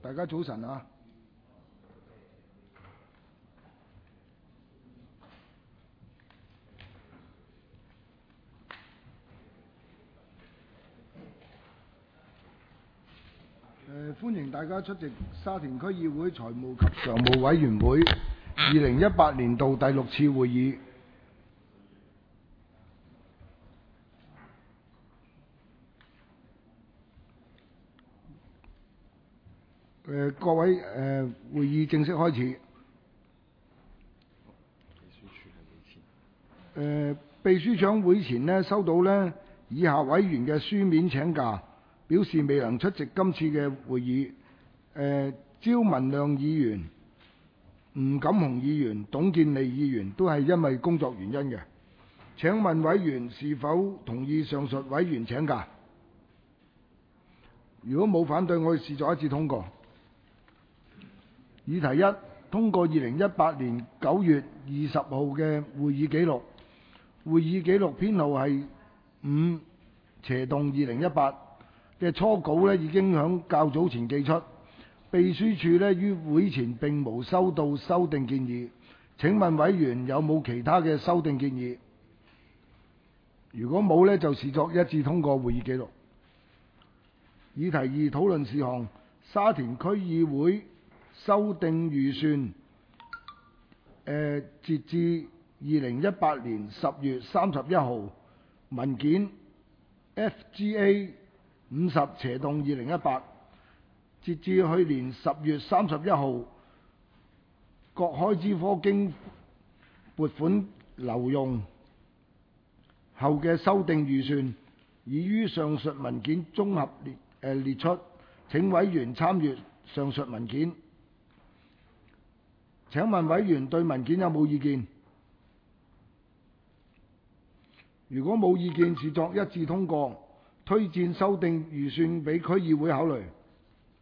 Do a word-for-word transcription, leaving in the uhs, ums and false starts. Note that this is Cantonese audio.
大家早晨啊！誒，歡迎大家出席沙田區議會財務及常務委員會二零一八年度第六次會議。誒，各位誒，會議正式開始。誒，秘書長會前呢收到呢以下委員嘅書面請假，表示未能出席今次嘅會議。誒，招文亮議員、吳錦雄議員、董建利議員都係因為工作原因嘅。請問委員是否同意上述委員請假？如果冇反對，我視作一致通過。議題一：通過二零一八年九月二十號嘅會議記錄。會議記錄編號係五斜洞二零一八嘅初稿呢已經響較早前寄出。秘書處呢於會前並無收到修訂建議。請問委員有冇其他嘅修訂建議？如果冇呢，就視作一致通過會議記錄。議題二：討論事項：沙田區議會修訂預算。呃、截至二零一八年十月三十一號，文件 F G A 五十斜洞二零一八。截至去年十月三十一號，各開支科經撥款流用後嘅修訂預算，已於上述文件綜合列、呃、列出。請委員參閱上述文件。請問委員對文件有冇意見？如果冇意見，視作一致通過，推薦修訂預算俾區議會考慮。